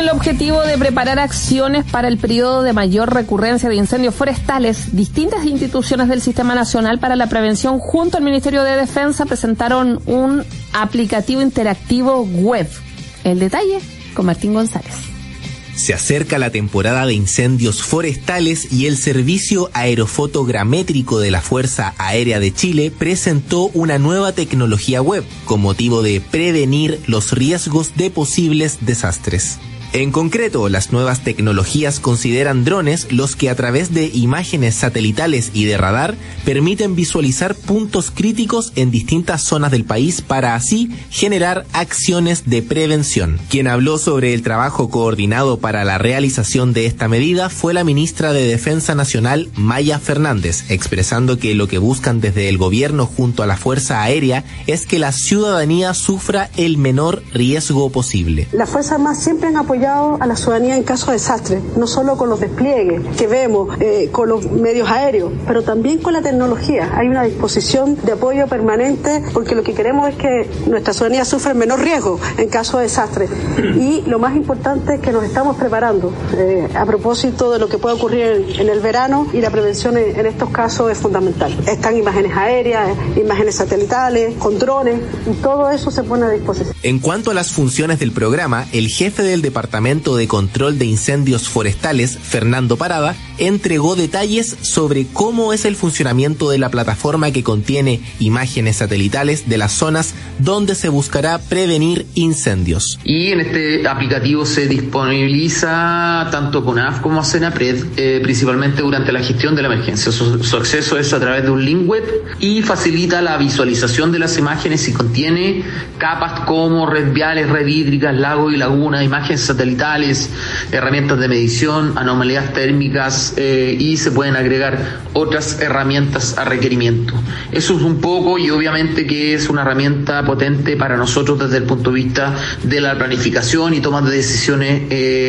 el objetivo de preparar acciones para el periodo de mayor recurrencia de incendios forestales, distintas instituciones del Sistema Nacional para la Prevención junto al Ministerio de Defensa presentaron un aplicativo interactivo web. El detalle con Martín González. Se acerca la temporada de incendios forestales y el Servicio Aerofotogramétrico de la Fuerza Aérea de Chile presentó una nueva tecnología web con motivo de prevenir los riesgos de posibles desastres. En concreto, las nuevas tecnologías consideran drones los que a través de imágenes satelitales y de radar permiten visualizar puntos críticos en distintas zonas del país para así generar acciones de prevención. Quien habló sobre el trabajo coordinado para la realización de esta medida fue la ministra de Defensa Nacional, Maya Fernández, expresando que lo que buscan desde el gobierno junto a la Fuerza Aérea es que la ciudadanía sufra el menor riesgo posible. Las Fuerzas Armadas siempre han apoyado a la ciudadanía en caso de desastre, no solo con los despliegues que vemos, con los medios aéreos, pero también con la tecnología. Hay una disposición de apoyo permanente porque lo que queremos es que nuestra ciudadanía sufra el menor riesgo en caso de desastre. Y lo más importante es que nos estamos preparando a propósito de lo que puede ocurrir en el verano, y la prevención en estos casos es fundamental. Están imágenes aéreas, imágenes satelitales, con drones, y todo eso se pone a disposición. En cuanto a las funciones del programa, el jefe del Departamento de Control de Incendios Forestales, Fernando Parada, entregó detalles sobre cómo es el funcionamiento de la plataforma que contiene imágenes satelitales de las zonas donde se buscará prevenir incendios. Y en este aplicativo se disponibiliza tanto CONAF como Senapred, principalmente durante la gestión de la emergencia. Su acceso es a través de un link web y facilita la visualización de las imágenes y contiene capas como red viales, red hídricas, lagos y lagunas, imágenes satelitales, herramientas de medición, anomalías térmicas, y se pueden agregar otras herramientas a requerimiento. Eso es un poco, y obviamente que es una herramienta potente para nosotros desde el punto de vista de la planificación y toma de decisiones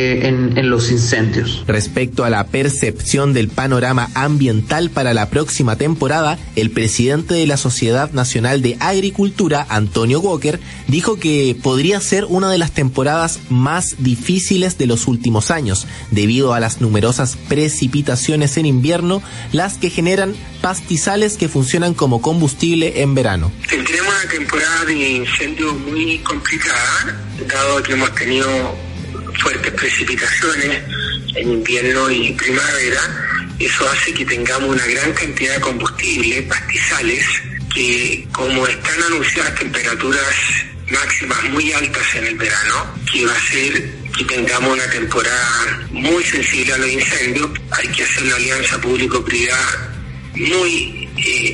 en los incendios. Respecto a la percepción del panorama ambiental para la próxima temporada, el presidente de la Sociedad Nacional de Agricultura, Antonio Walker, dijo que podría ser una de las temporadas más difíciles de los últimos años, debido a las numerosas precipitaciones en invierno, las que generan pastizales que funcionan como combustible en verano. Tendremos una temporada de incendios muy complicada, dado que hemos tenido fuertes precipitaciones en invierno y primavera. Eso hace que tengamos una gran cantidad de combustible, pastizales, que como están anunciadas temperaturas máximas muy altas en el verano, que va a ser que tengamos una temporada muy sensible a los incendios. Hay que hacer una alianza público-privada muy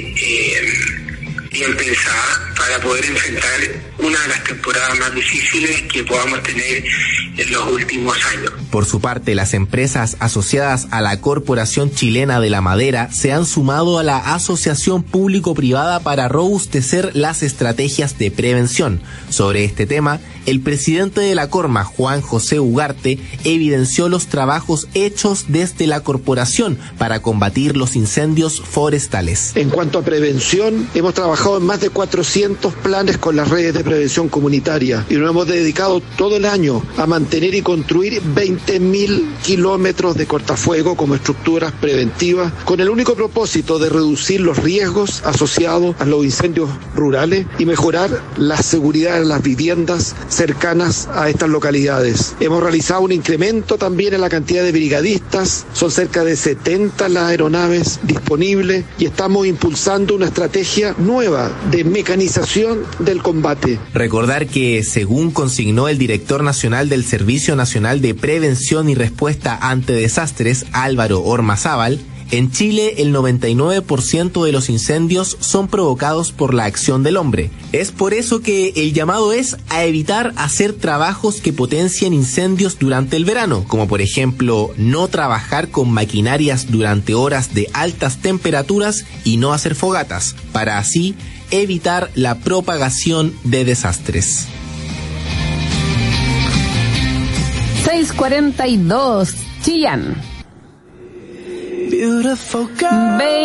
bien pensada para poder enfrentar una de las temporadas más difíciles que podamos tener en los últimos años. Por su parte, las empresas asociadas a la Corporación Chilena de la Madera se han sumado a la asociación público-privada para robustecer las estrategias de prevención. Sobre este tema, el presidente de la Corma, Juan José Ugarte, evidenció los trabajos hechos desde la corporación para combatir los incendios forestales. En cuanto a prevención, hemos trabajado en más de 400 planes con las redes de prevención comunitaria y nos hemos dedicado todo el año a mantener y construir 20.000 kilómetros de cortafuego como estructuras preventivas, con el único propósito de reducir los riesgos asociados a los incendios rurales y mejorar la seguridad de las viviendas cercanas a estas localidades. Hemos realizado un incremento también en la cantidad de brigadistas, son cerca de 70 las aeronaves disponibles, y estamos impulsando una estrategia nueva de mecanización del combate. Recordar que, según consignó el director nacional del Servicio Nacional de Prevención y Respuesta ante Desastres, Álvaro Ormazábal, en Chile el 99% de los incendios son provocados por la acción del hombre. Es por eso que el llamado es a evitar hacer trabajos que potencien incendios durante el verano, como por ejemplo no trabajar con maquinarias durante horas de altas temperaturas y no hacer fogatas, para así evitar la propagación de desastres. 6:42, Chillán.